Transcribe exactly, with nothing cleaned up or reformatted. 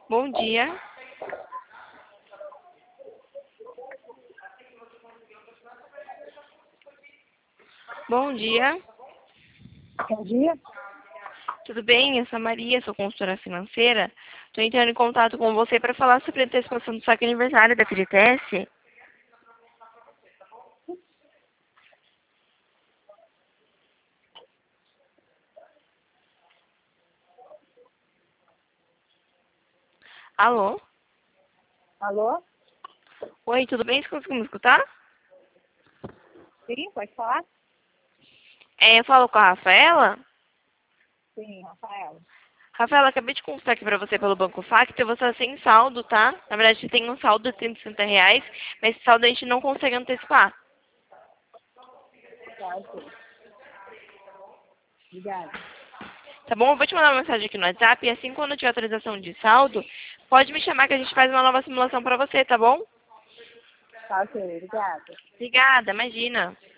Bom dia. Bom dia. Bom dia. Tudo bem? Eu sou a Maria, sou consultora financeira. Estou entrando em contato com você para falar sobre a antecipação do saque aniversário da F G T S. Alô? Alô? Oi, tudo bem? Você conseguiu me escutar? Sim, pode falar? É, eu falo com a Rafaela. Sim, Rafaela. Rafaela, acabei de consultar aqui para você pelo Banco Factor, você está sem saldo, tá? Na verdade, você tem um saldo de trinta e sessenta reais, mas esse saldo a gente não consegue antecipar. Tá, ok. Obrigada. Tá bom? Eu vou te mandar uma mensagem aqui no WhatsApp e assim quando tiver atualização de saldo, pode me chamar que a gente faz uma nova simulação para você, tá bom? Tá, ok. Obrigada. Obrigada, imagina.